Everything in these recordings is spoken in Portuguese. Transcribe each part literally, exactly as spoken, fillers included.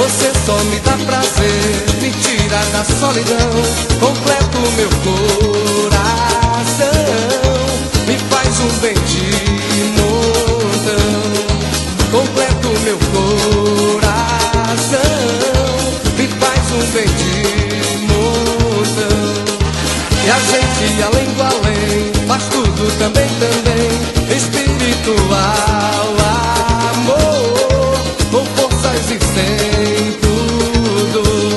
Você só me dá prazer, me tira da solidão, completa o meu coração, me faz um bem de montão, completa o meu coração, me faz um bem de montão. E a gente além do além faz tudo também, também espiritual, amor, com forças e sem tudo.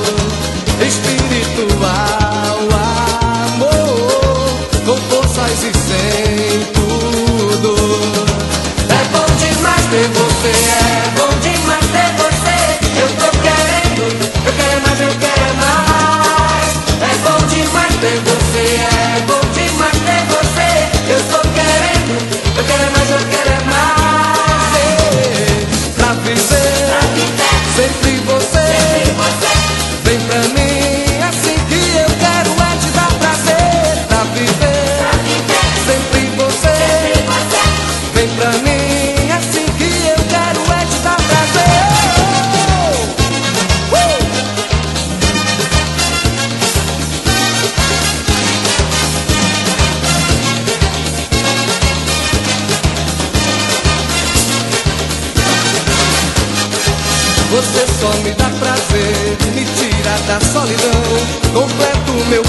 Espiritual, amor, com forças e sem tudo. É bom demais ter você, é bom demais ter você. Eu tô querendo, eu quero mais, eu quero mais. É bom demais ter você, é bom demais ter você. Eu tô querendo, eu quero mais, eu quero mais. Pra viver, pra viver, sempre você, sempre você. Vem pra mim, assim que eu quero é te dar prazer. Pra viver, pra viver, sempre você, sempre você. Vem pra mim, assim que eu quero é te dar prazer. uh! Você só me dá prazer, me tira da solidão, completa o meu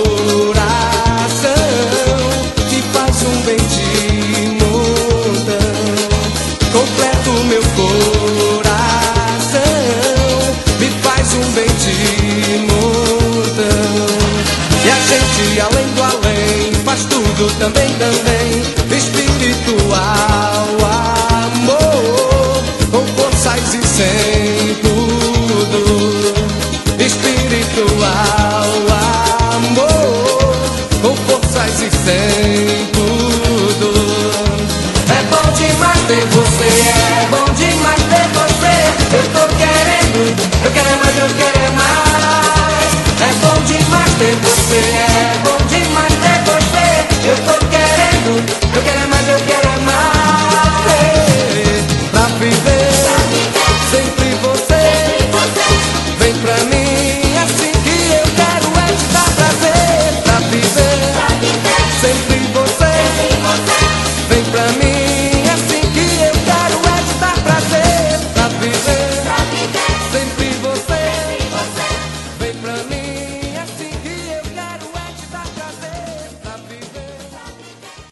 coração, me faz um bem de montão, completa o meu coração, me faz um bem de montão. E a gente além do além faz tudo também, também espiritual, amor, com forças e sem